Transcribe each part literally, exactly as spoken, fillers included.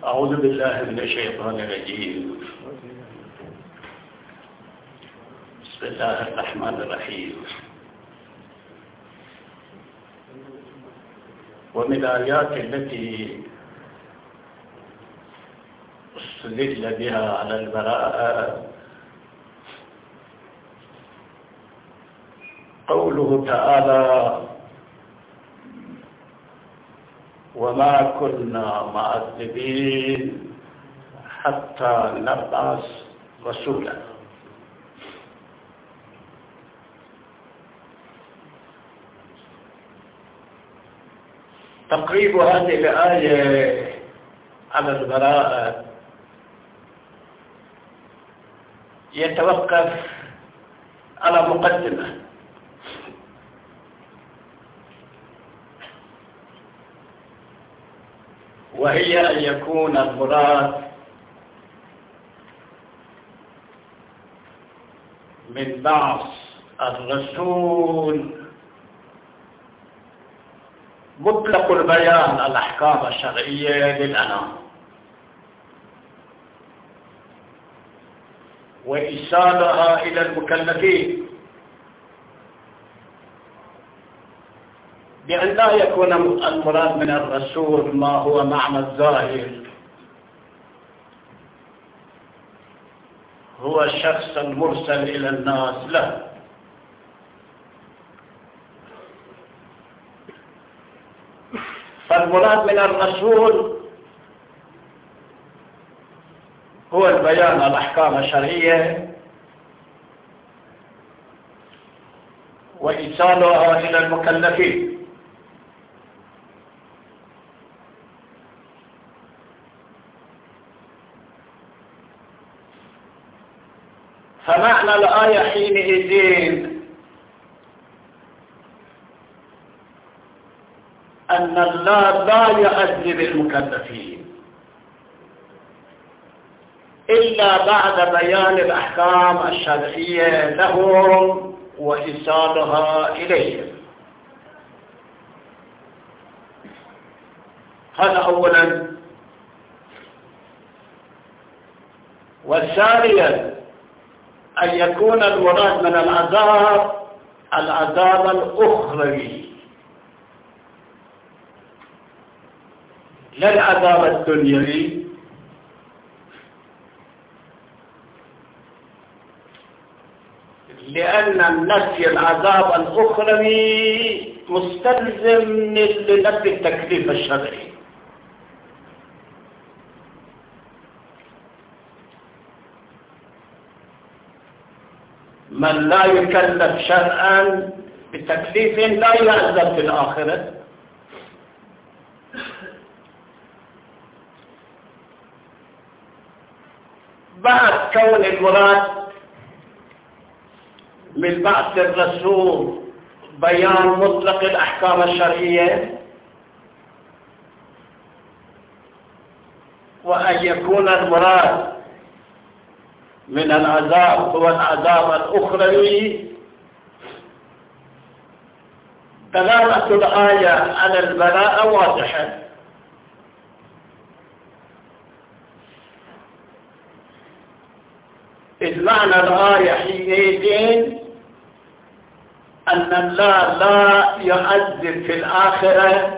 أعوذ بالله من الشيطان الرجيم. بسم الله الرحمن الرحيم. ومن الآيات التي استدل بها على البراءة قوله تعالى: وما كنا معذبين حتى نبعث رسولا. تقريب هذه الآية على البراءة يتوقف على مقدمة، وهي أن يكون المراد من بعث الرسول مطلق البيان الأحكام الشرعية للأنام وإيصالها إلى المكلفين، بأن لا يكون المراد من الرسول ما هو معنى الظاهر، هو الشخص المرسل إلى الناس، لا، فالمراد من الرسول هو البيان الأحكام الشرعية وإيصالها إلى المكلفين. فمعنى الآية حينئذ أن الله لا يعذب المكلفين إلا بعد بيان الأحكام الشرعية لهم وإيصالها إليهم. هذا أولا. والثانيا أن يكون المراد من العذاب العذاب الأخروي لا العذاب الدنيوي، لأن النفي العذاب الأخروي مستلزم لنفي التكليف الشرعي. من لا يكلف شرعا بتكليف لا يعذب في الآخرة. بعد كون المراد من بعث الرسول بيان مطلق الأحكام الشرعية، وأن يكون المراد من العذاب هو العذاب الأخروي، دلالة الآية على البراءة واضحة. إذ معنى الآية حينئذ أن الله لا يعذب في الآخرة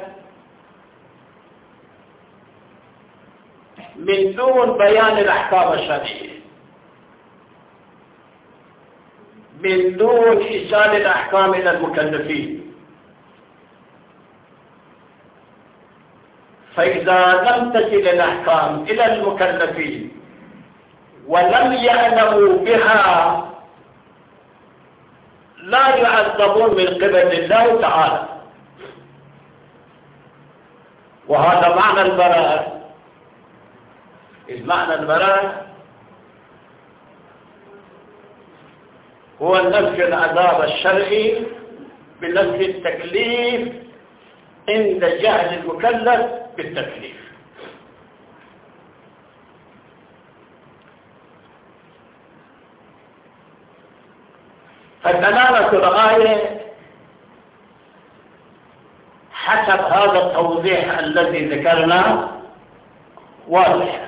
من دون بيان الأحكام الشرعية، من دون إيصال الأحكام إلى المكلفين. فإذا لم تصل الأحكام إلى المكلفين ولم يعلموا بها لا يعذبون من قبل الله تعالى. وهذا معنى البراءة. إذ معنى البراءة هو نفي العذاب الشرعي بنفي التكليف عند جهل المكلف بالتكليف. فدلالة الآية حسب هذا التوضيح الذي ذكرناه واضحة.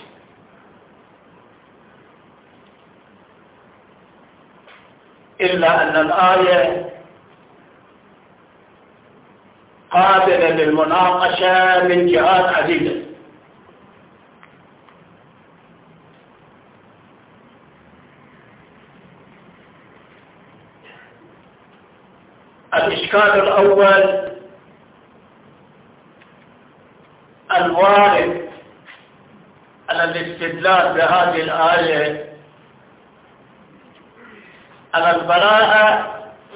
إلا أن الآية قابلة للمناقشة من جهات عديدة. الإشكال الأول الوارد على الاستدلال بهذه الآية على البراءة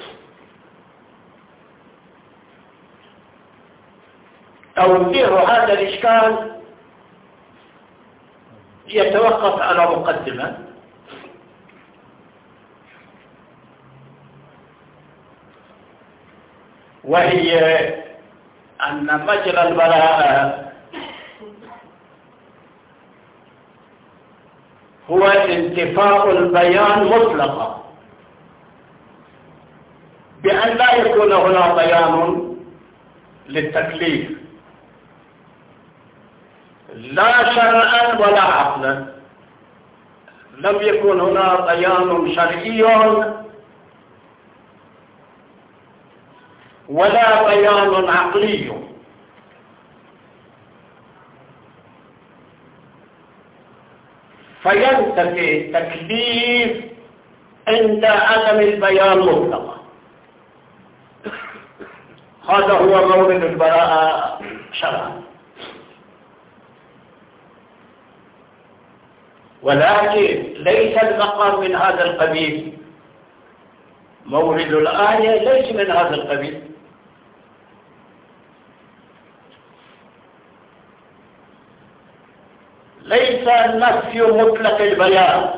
توجيه هذا الإشكال يتوقف على مقدمة، وهي أن مجرى البراءة هو انتفاء البيان مطلقا، بأن لا يكون هنا بيان للتكليف لا شرعا ولا عقلا. لم يكن هنا بيان شرعي ولا بيان عقلي، فينتفي التكليف عند عدم البيان مطلقا. هذا هو مورد البراءة شرعا. ولكن ليس المقام من هذا القبيل، مورد الآية ليس من هذا القبيل. ليس النفي مطلق البيان،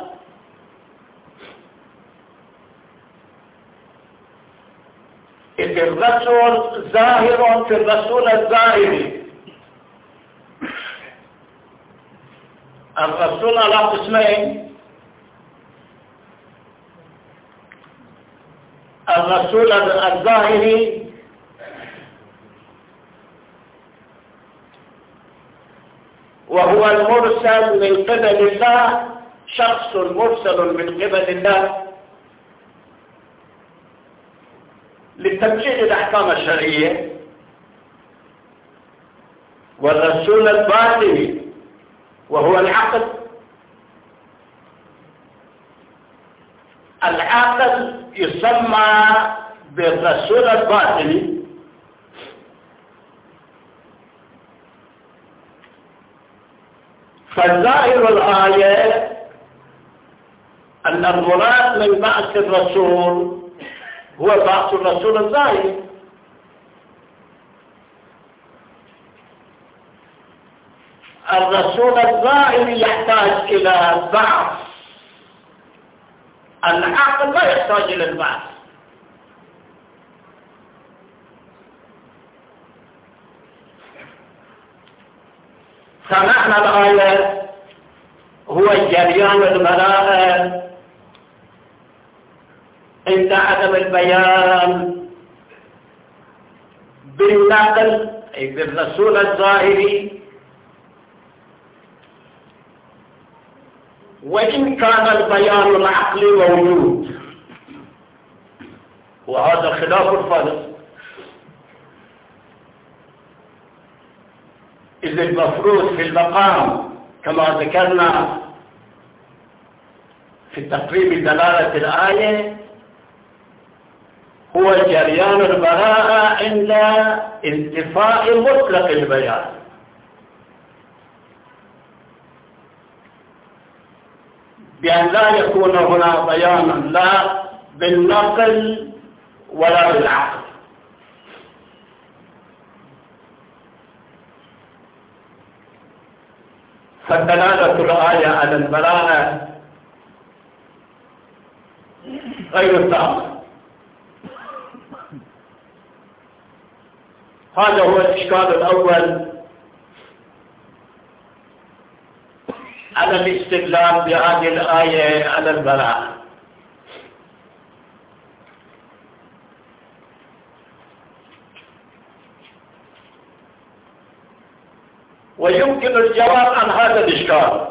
إذ الرسول ظاهر في الرسول الظاهري. الرسول على قسمين: الرسول الظاهري وهو المرسل من قبل الله، شخص مرسل من قبل الله لتبجيل الأحكام الشرعية. والرسول الباطني وهو العقل. العقل يسمى بالرسول الباطني، فظاهر الآية أن المراد من بعث الرسول هو بعث الرسول الظاهري. الرسول الظاهري يحتاج إلى بعث، العقل لا يحتاج إلى البعث. فمعنى الآية هو جريان البراءة عند عدم البيان بالنقل، أي بالرسول الظاهري، وإن كان البيان العقلي موجود، وهذا خلاف الفرق. إذ المفروض في المقام كما ذكرنا في تقريب دلالة الآية هو جريان البراءة عند انتفاء مطلق البيان، بأن لا يكون هنا بيانا لا بالنقل ولا بالعقل. فدلالة الآية على البراءة غير تامة. هذا هو الإشكال الأول على الاستدلال بهذه الآية على البراءة. ويمكن الجواب عن هذا الإشكال.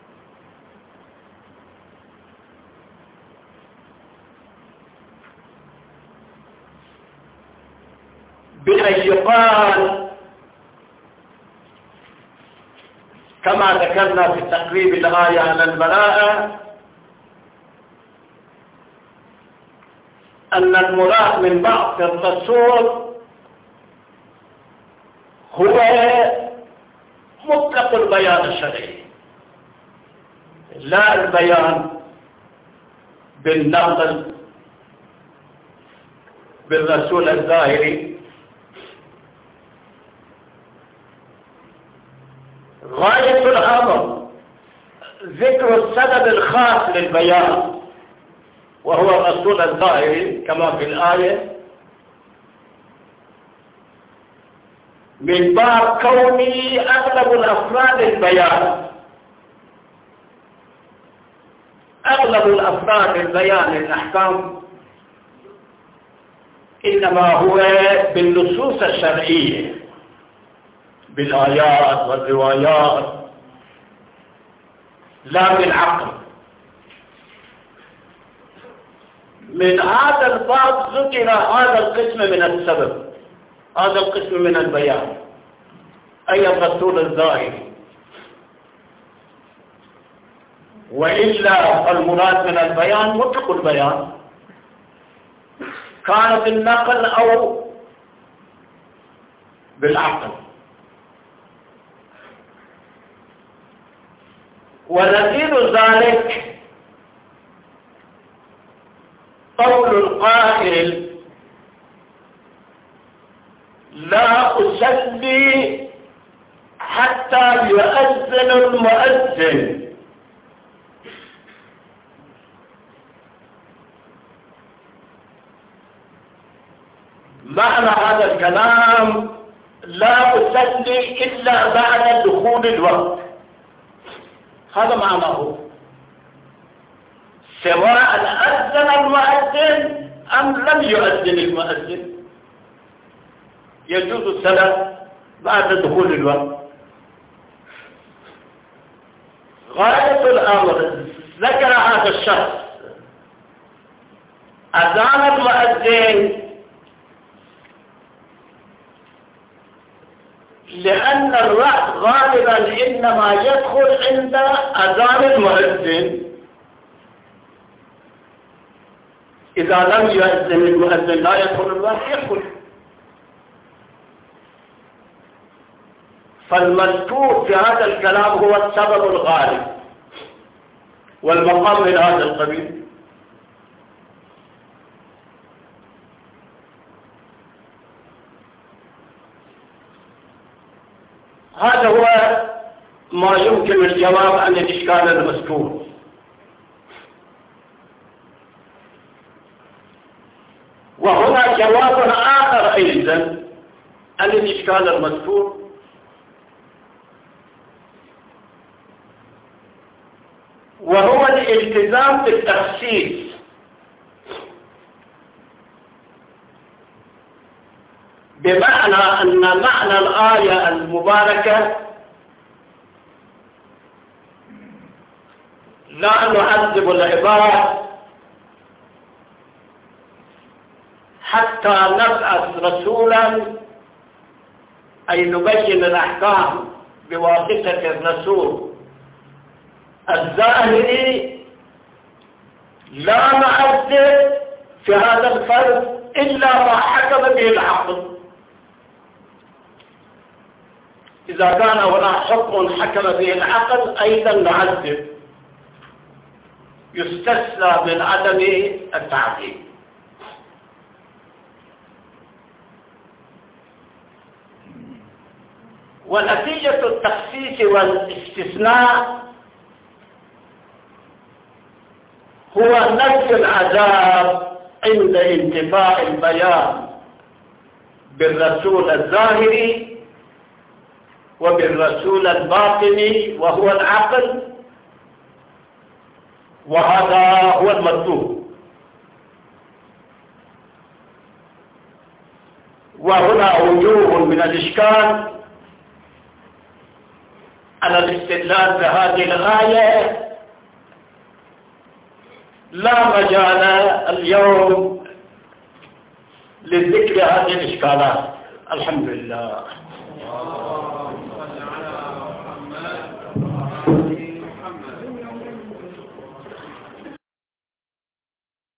بأن يقال كما ذكرنا في تقريب الآية على البراءة أن المراد من بعث الرسول هو مطلق البيان الشرعي، لا البيان بالنقل بالرسول الظاهري. غاية الأمر ذكر السبب الخاص للبيان وهو الرسول الظاهري كما في الآية، من باب كوني أغلب الأفراد البيان أغلب الأفراد البيان الأحكام إنما هو بالنصوص الشرعية بالآيات والروايات لا بالعقل. من هذا الباب ذكر هذا القسم من السبب، هذا القسم من البيان، أي الرسول الظاهري. وإلا المراد من البيان مطلق البيان، كان بالنقل أو بالعقل. ونظير ذلك قول القائل لا أصلي حتى يؤذن المؤذن. معنى هذا الكلام لا أصلي إلا بعد دخول الوقت، هذا معناه، سواء أذن المؤذن أم لم يؤذن المؤذن يجوز الصلاة بعد دخول الوقت. غاية الأمر ذكر هذا الشخص أذان المؤذن لأن الرأس غالبا إنما يدخل عند أذان المؤذن، إذا لم يؤذن المؤذن لا يدخل الرأس يدخل. فالمذكور في هذا الكلام هو السبب الغالب والمقام من هذا القبيل. هذا هو ما يمكن الجواب عن الإشكال المذكور. وهنا جواب آخر أيضا عن الإشكال المذكور، وهو الالتزام بالتخصيص بمعنى أن معنى الآية المباركة لا نعذب العباد حتى نبعث رسولا، أي نبين الأحكام بواسطة الرسول الظاهري، لا نعذب في هذا الفرد إلا ما حكم به العقل. إذا كان هناك حكم حكم به العقل أيضا نعذب، يستثنى من عدم التعذيب. ونتيجة التخصيص والاستثناء هو نفي العذاب عند انتفاء البيان بالرسول الظاهري وبالرسول الباطني وهو العقل، وهذا هو المطلوب. وهنا وجوه من الإشكال على الاستدلال بهذه الآية لا مجال اليوم لذكر هذه الإشكالات. الحمد لله.